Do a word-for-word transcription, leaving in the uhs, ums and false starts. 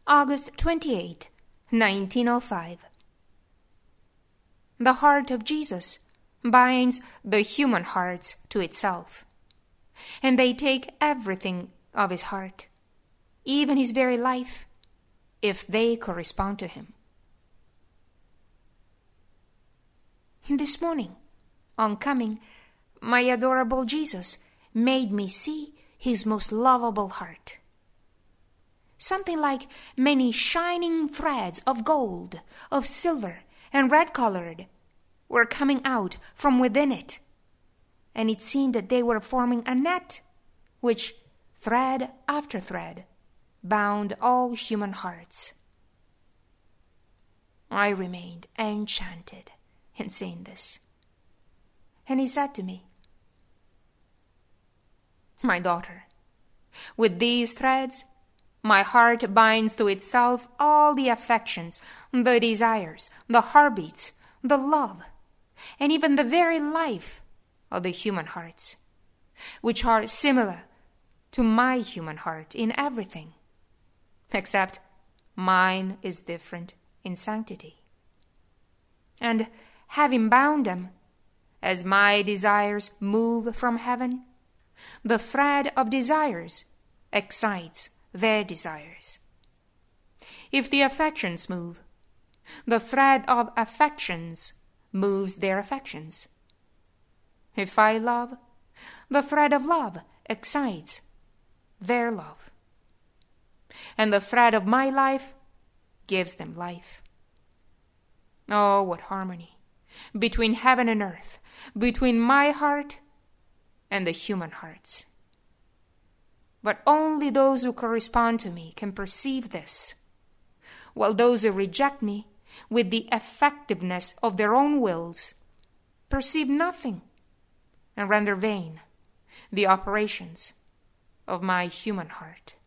August twenty-eighth, nineteen oh five. The heart of Jesus binds the human hearts to itself, and they take everything of his heart, even his very life, if they correspond to him. This morning, on coming, my adorable Jesus made me see his most lovable heart. Something like many shining threads of gold, of silver, and red-colored were coming out from within it, and it seemed that they were forming a net which, thread after thread, bound all human hearts. I remained enchanted in seeing this, and he said to me, "My daughter, with these threads my heart binds to itself all the affections, the desires, the heartbeats, the love, and even the very life of the human hearts, which are similar to my human heart in everything, except mine is different in sanctity. And having bound them, as my desires move from heaven, the thread of desires excites their desires. If the affections move, the thread of affections moves their affections. If I love, the thread of love excites their love. And the thread of my life gives them life. Oh, what harmony between heaven and earth, between my heart and the human hearts. But only those who correspond to me can perceive this, while those who reject me with the effectiveness of their own wills perceive nothing and render vain the operations of my human heart."